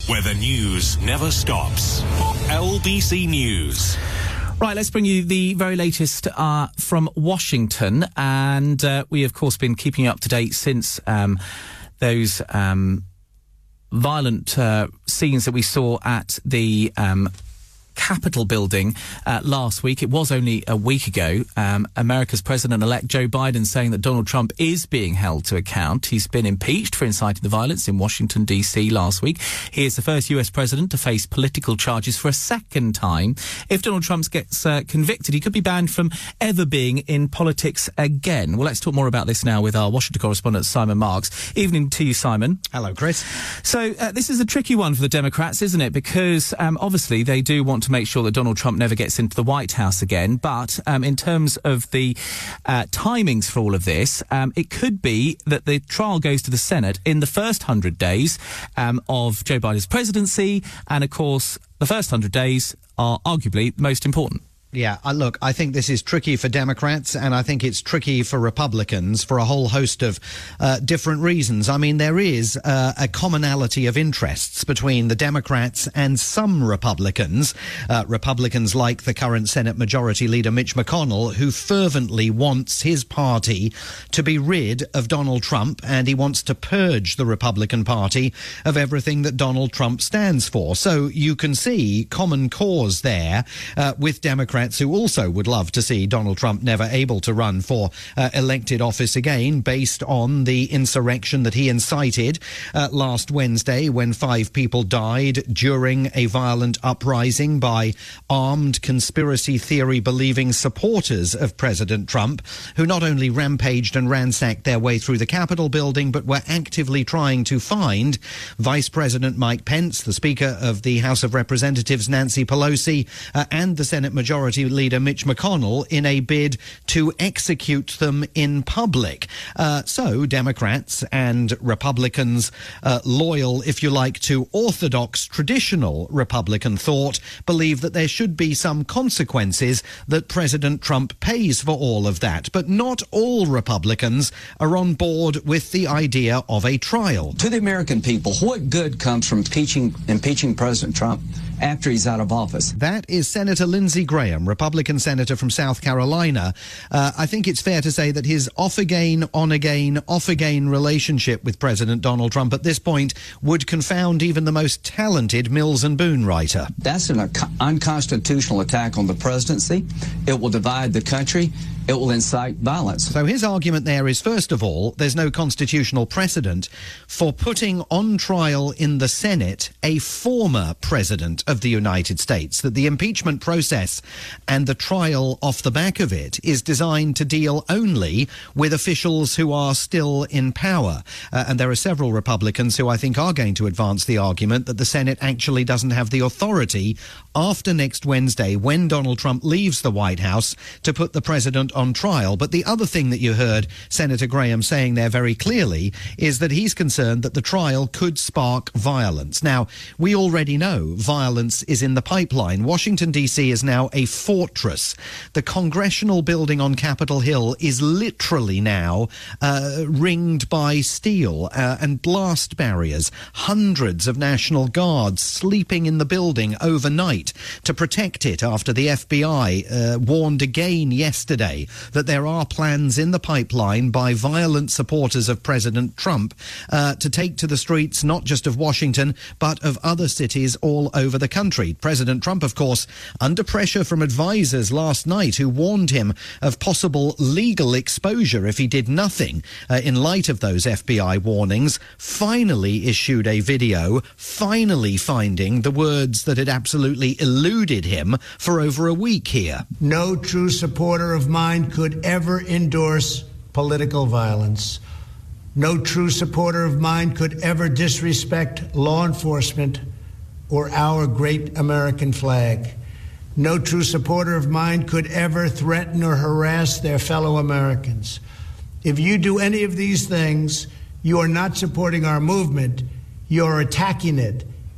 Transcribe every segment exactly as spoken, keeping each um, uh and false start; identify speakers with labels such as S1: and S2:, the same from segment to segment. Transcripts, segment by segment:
S1: where the news never stops. L B C News.
S2: Right, let's bring you the very latest uh, from Washington. And uh, we, of course, been keeping you up to date since um, those um, violent uh, scenes that we saw at the Um, Capitol building uh, last week. It was only a week ago. Um, America's President-elect Joe Biden saying that Donald Trump is being held to account. He's been impeached for inciting the violence in Washington, D C last week. He is the first U S president to face political charges for a second time. If Donald Trump gets uh, convicted, he could be banned from ever being in politics again. Well, let's talk more about this now with our Washington correspondent, Simon Marks. Evening to you, Simon.
S3: Hello, Chris.
S2: So uh, this is a tricky one for the Democrats, isn't it? Because um, obviously they do want to make sure that Donald Trump never gets into the White House again. But um, in terms of the uh, timings for all of this, um, it could be that the trial goes to the Senate in the first hundred days um, of Joe Biden's presidency. And, of course, the first hundred days are arguably most important.
S3: Yeah, uh, look, I think this is tricky for Democrats, and I think it's tricky for Republicans for a whole host of uh, different reasons. I mean, there is uh, a commonality of interests between the Democrats and some Republicans, uh, Republicans like the current Senate Majority Leader Mitch McConnell, who fervently wants his party to be rid of Donald Trump, and he wants to purge the Republican Party of everything that Donald Trump stands for. So you can see common cause there uh, with Democrats who also would love to see Donald Trump never able to run for uh, elected office again, based on the insurrection that he incited uh, last Wednesday when five people died during a violent uprising by armed conspiracy theory believing supporters of President Trump, who not only rampaged and ransacked their way through the Capitol building, but were actively trying to find Vice President Mike Pence, the Speaker of the House of Representatives Nancy Pelosi, uh, and the Senate Majority Leader Mitch McConnell in a bid to execute them in public. Uh, so Democrats and Republicans, uh, loyal, if you like, to orthodox, traditional Republican thought, believe that there should be some consequences that President Trump pays for all of that. But not all Republicans are on board with the idea of a trial.
S4: To the American people, what good comes from impeaching, impeaching President Trump after he's out of office?
S3: That is Senator Lindsey Graham, Republican senator from South Carolina. Uh, I think it's fair to say that his off-again, on-again, off-again relationship with President Donald Trump at this point would confound even the most talented Mills and Boone writer.
S4: That's an unconstitutional attack on the presidency. It will divide the country. It will incite violence.
S3: So his argument there is, first of all, there's no constitutional precedent for putting on trial in the Senate a former president of the United States, that the impeachment process and the trial off the back of it is designed to deal only with officials who are still in power. Uh, and there are several Republicans who I think are going to advance the argument that the Senate actually doesn't have the authority after next Wednesday, when Donald Trump leaves the White House, to put the president on trial. But the other thing that you heard Senator Graham saying there very clearly is that he's concerned that the trial could spark violence. Now, we already know violence is in the pipeline. Washington, D C is now a fortress. The congressional building on Capitol Hill is literally now uh, ringed by steel uh, and blast barriers. Hundreds of National Guards sleeping in the building overnight to protect it after the F B I uh, warned again yesterday that there are plans in the pipeline by violent supporters of President Trump uh, to take to the streets not just of Washington but of other cities all over the country. President Trump, of course, under pressure from advisers last night who warned him of possible legal exposure if he did nothing uh, in light of those F B I warnings, finally issued a video, finally finding the words that had absolutely eluded him for over a week here.
S5: No true supporter of mine could ever endorse political violence. No true supporter of mine could ever disrespect law enforcement or our great American flag. No true supporter of mine could ever threaten or harass their fellow Americans. If you do any of these things, you are not supporting our movement, you're attacking it.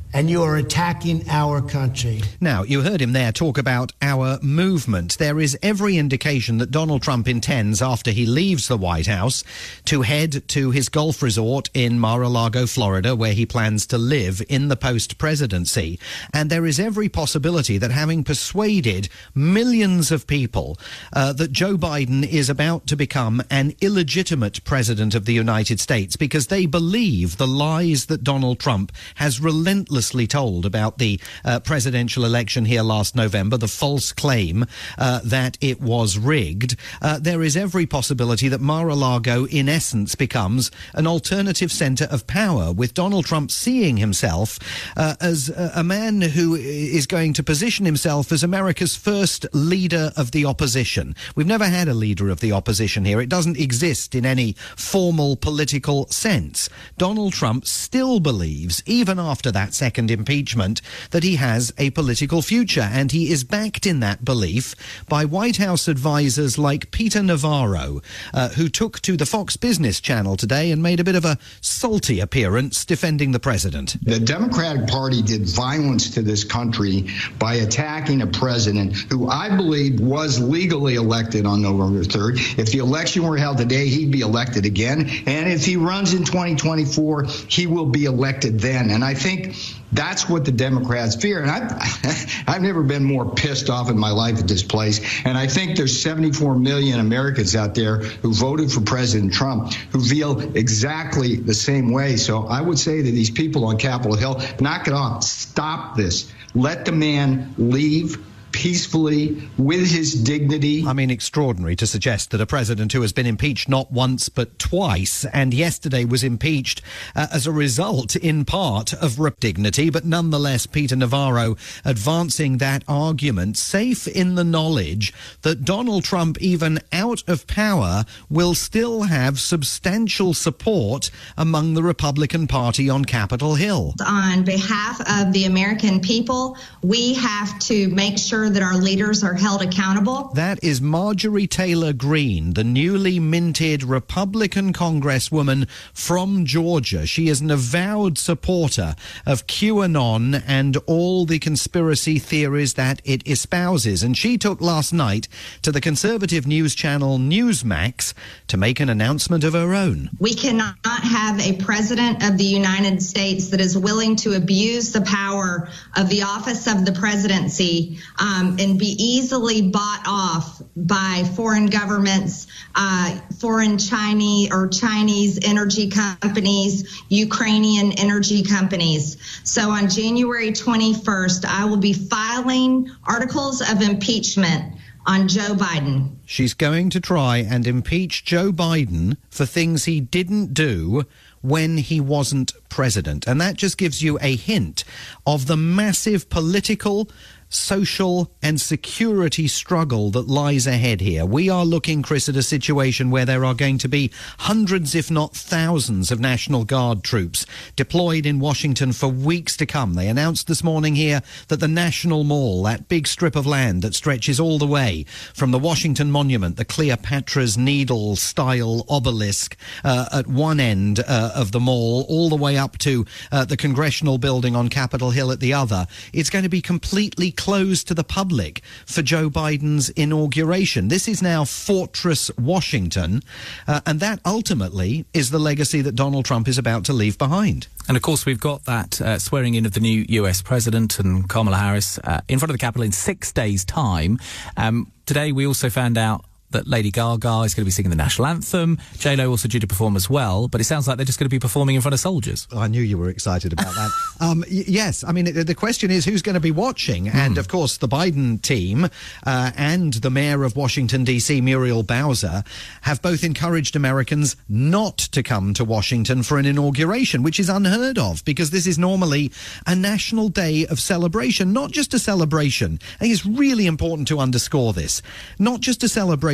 S5: and you are attacking our country.
S3: Now, you heard him there talk about our movement. There is every indication that Donald Trump intends, after he leaves the White House, to head to his golf resort in Mar-a-Lago, Florida, where he plans to live in the post-presidency. And there is every possibility that, having persuaded millions of people uh, that Joe Biden is about to become an illegitimate president of the United States, because they believe the lies that Donald Trump has relentlessly told about the uh, presidential election here last November, the false claim uh, that it was rigged, uh, there is every possibility that Mar-a-Lago, in essence, becomes an alternative center of power, with Donald Trump seeing himself uh, as a, a man who is going to position himself as America's first leader of the opposition. We've never had a leader of the opposition here. It doesn't exist in any formal political sense. Donald Trump still believes, even after that second Second impeachment, that he has a political future, and he is backed in that belief by White House advisors like Peter Navarro, uh, who took to the Fox Business Channel today and made a bit of a salty appearance defending the president.
S6: The Democratic Party did violence to this country by attacking a president who I believe was legally elected on November third. If the election were held today, he'd be elected again, and if he runs in twenty twenty-four, he will be elected then. And I think that's what the Democrats fear. And I've, I've never been more pissed off in my life at this place. And I think there's seventy-four million Americans out there who voted for President Trump who feel exactly the same way. So I would say to these people on Capitol Hill, knock it off. Stop this. Let the man leave peacefully, with his dignity.
S3: I mean, extraordinary to suggest that a president who has been impeached not once but twice, and yesterday was impeached uh, as a result, in part, of R I P dignity, but nonetheless, Peter Navarro advancing that argument, safe in the knowledge that Donald Trump, even out of power, will still have substantial support among the Republican Party on Capitol Hill.
S7: On behalf of the American people, we have to make sure that our leaders are held accountable.
S3: That is Marjorie Taylor Greene, the newly minted Republican Congresswoman from Georgia. She is an avowed supporter of QAnon and all the conspiracy theories that it espouses. And she took last night to the conservative news channel Newsmax to make an announcement of her own.
S7: We cannot have a president of the United States that is willing to abuse the power of the office of the presidency Um, and be easily bought off by foreign governments, uh, foreign Chinese or Chinese energy companies, Ukrainian energy companies. So on January twenty-first, I will be filing articles of impeachment on Joe Biden.
S3: She's going to try and impeach Joe Biden for things he didn't do when he wasn't president. And that just gives you a hint of the massive political, social and security struggle that lies ahead here. We are looking, Chris, at a situation where there are going to be hundreds, if not thousands, of National Guard troops deployed in Washington for weeks to come. They announced this morning here that the National Mall, that big strip of land that stretches all the way from the Washington Monument, the Cleopatra's Needle-style obelisk uh, at one end uh, of the mall, all the way up to uh, the Congressional Building on Capitol Hill at the other, it's going to be completely closed to the public for Joe Biden's inauguration. This is now Fortress Washington, uh, and that ultimately is the legacy that Donald Trump is about to leave behind.
S2: And of course, we've got that uh, swearing in of the new U S president and Kamala Harris uh, in front of the Capitol in six days' time. Um, today, we also found out that Lady Gaga is going to be singing the national anthem. J-Lo also due to perform as well, but it sounds like they're just going to be performing in front of soldiers.
S3: Oh, I knew you were excited about that. um, y- yes, I mean, it, the question is who's going to be watching? Mm. And, of course, the Biden team uh, and the mayor of Washington, D C, Muriel Bowser, have both encouraged Americans not to come to Washington for an inauguration, which is unheard of, because this is normally a national day of celebration, not just a celebration. I think it's really important to underscore this. Not just a celebration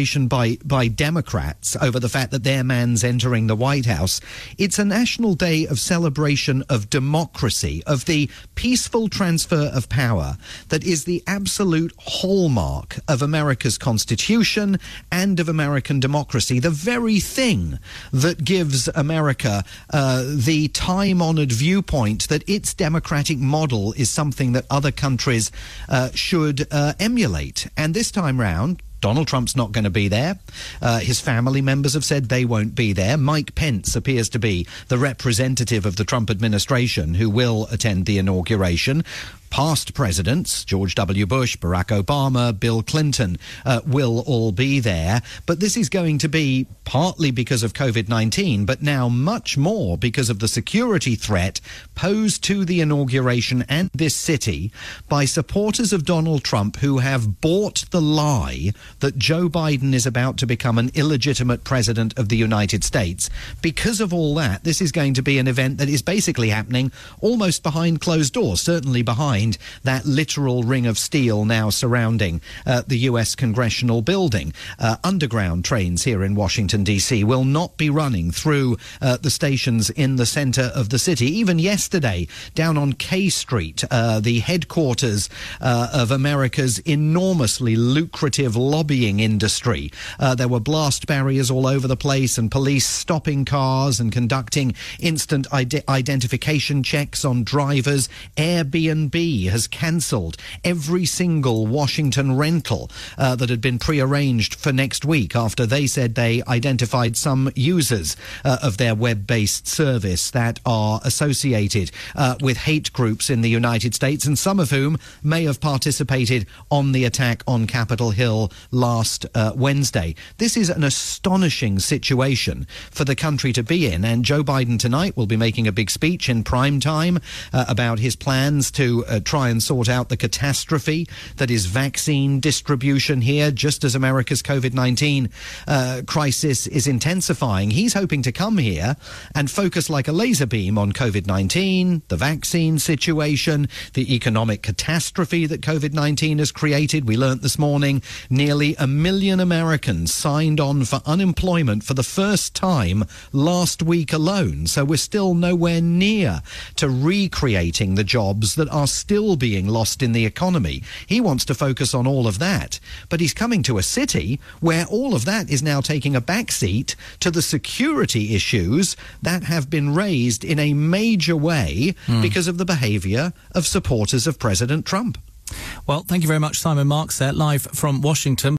S3: celebration by, by Democrats over the fact that their man's entering the White House. It's a national day of celebration of democracy, of the peaceful transfer of power that is the absolute hallmark of America's Constitution and of American democracy, the very thing that gives America uh, the time-honored viewpoint that its democratic model is something that other countries uh, should uh, emulate. And this time round, Donald Trump's not going to be there. Uh, his family members have said they won't be there. Mike Pence appears to be the representative of the Trump administration who will attend the inauguration. Past presidents, George W. Bush, Barack Obama, Bill Clinton, uh, will all be there. But this is going to be partly because of COVID nineteen, but now much more because of the security threat posed to the inauguration and this city by supporters of Donald Trump who have bought the lie that Joe Biden is about to become an illegitimate president of the United States. Because of all that, this is going to be an event that is basically happening almost behind closed doors, certainly behind that literal ring of steel now surrounding uh, the U S Congressional building. Uh, underground trains here in Washington, D C will not be running through uh, the stations in the center of the city. Even yesterday, down on K Street, uh, the headquarters uh, of America's enormously lucrative lobbying industry, uh, there were blast barriers all over the place and police stopping cars and conducting instant ide- identification checks on drivers. Airbnb has cancelled every single Washington rental uh, that had been prearranged for next week after they said they identified some users uh, of their web-based service that are associated uh, with hate groups in the United States, and some of whom may have participated on the attack on Capitol Hill last uh, Wednesday. This is an astonishing situation for the country to be in, and Joe Biden tonight will be making a big speech in prime time uh, about his plans to uh, try and sort out the catastrophe that is vaccine distribution here, just as America's COVID nineteen uh, crisis is intensifying. He's hoping to come here and focus like a laser beam on COVID nineteen, the vaccine situation, the economic catastrophe that COVID nineteen has created. We learnt this morning nearly a million Americans signed on for unemployment for the first time last week alone. So we're still nowhere near to recreating the jobs that are still being lost in the economy. He wants to focus on all of that, but he's coming to a city where all of that is now taking a backseat to the security issues that have been raised in a major way mm. because of the behaviour of supporters of President Trump.
S2: Well, thank you very much, Simon Marks, there, live from Washington.